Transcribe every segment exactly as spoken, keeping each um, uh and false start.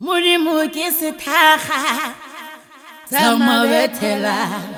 Modimo ke sethakga sa mabethela.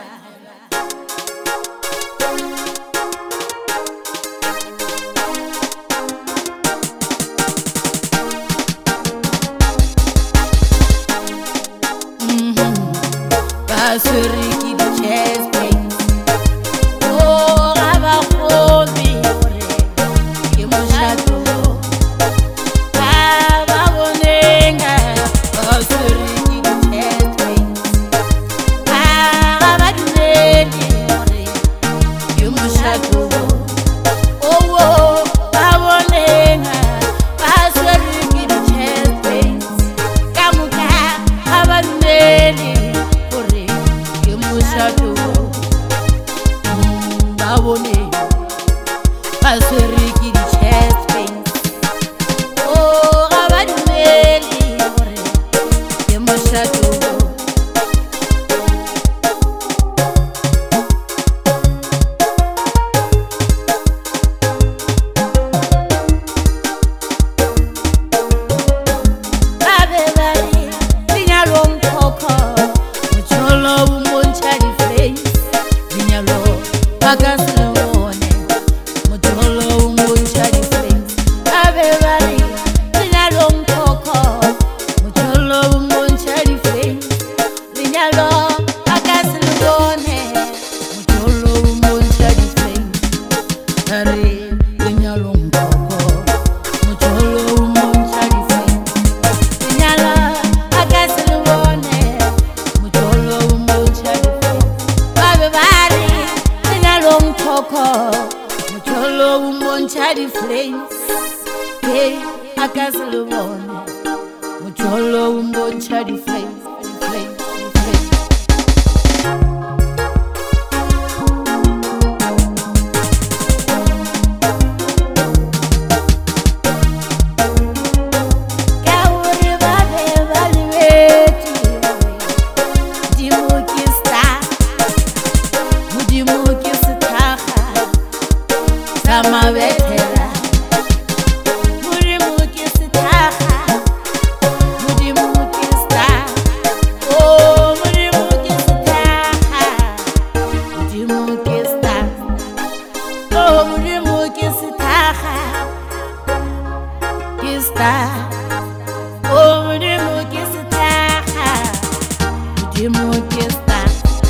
Baswere ke di-chest pains. Oh, ga ba kgolwe gore ke moshato. Ga ba boneng baswere ke di-chest pains. Ga ba dumele gore ke moshato. Oh, oh, ba boneng baswere ke di-chest pains. Ka moka ga ba dumele babone baswere ke di-chest pains. Oh, ga ba dumele gore ke moshato. Ba be ba re lenyalong kgokgo motšholo o mmontšha di-face. Lenyalo ba ka se le bone motšholo o mmontšha di-face. Ba be ba re lenyalong kgokgo motšholo o mmontšha di-face. Lenyalo ba ka se le bone motšholo o mmontšha di-face. Ba re lenyalong kgokgo motšholo o mmontšha di-face. Lenyalo ba ka se le bone motšholo o mmontšha di-face. Ba be ba re lenyalong kgokgo motšholo o mmontšha di-flames. Hey, a ka se le bone motšholo o mmontšha di-flames, di-flames, di-flames. Ka gore ba be ba lebetse Modimo ke star, Modimo ke sethakga sa mabethela. Modimo ke sethakga, Modimo ke star. Oh, Modimo ke sethakga, Modimo ke star. Oh, Modimo ke sethakga, ke star. Oh, Modimo ke sethakga, Modimo ke star.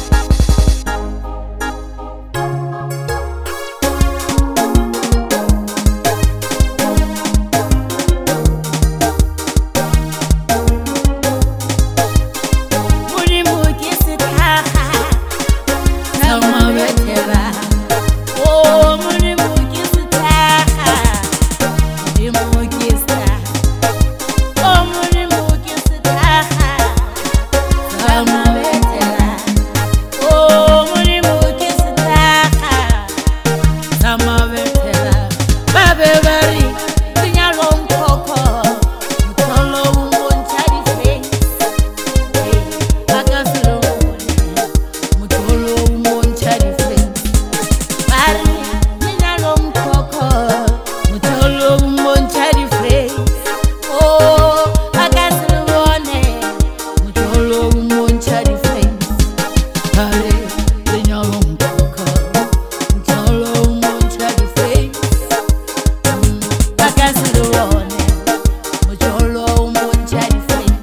Modimo ke sethakga sa mabethela. Oh, Modimo ke sethakga, Modimo ke star. Oh, Modimo ke sethakga sa mabethela. Oh, Modimo ke sethakga sa mabethela. Ba be ba re lenyalong kgokgo motšholo o mmontšha di-face. Ba ka se le bone motšholo o mmontšha di-face. Ba re lenyalong kgokgo motšholo o mmontšha di-face. Oh, ba ka se le bone motšholo o mmontšha di-face. Ba re lenyalong kgokgo motšholo o mmontšha di-face. Ba ka se le bone motšholo o mmontšha di-face.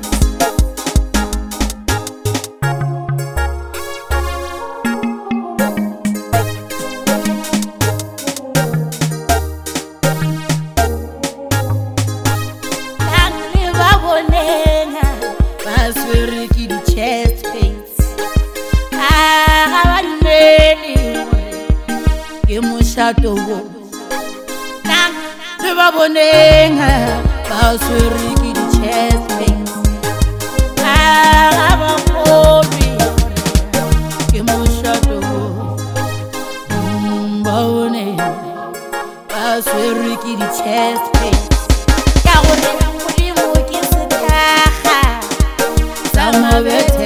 Tangwe ba boneng baswere ke di-chest pains. Ga ba dumele gore ke moshato o. Tangwe ba boneng baswere ke di-chest pains. Ga ba kgolwe gore ke moshato o. Ba boneng baswere ke di-chest pains. Ka gore Modimo ke sethakga sa mabethela.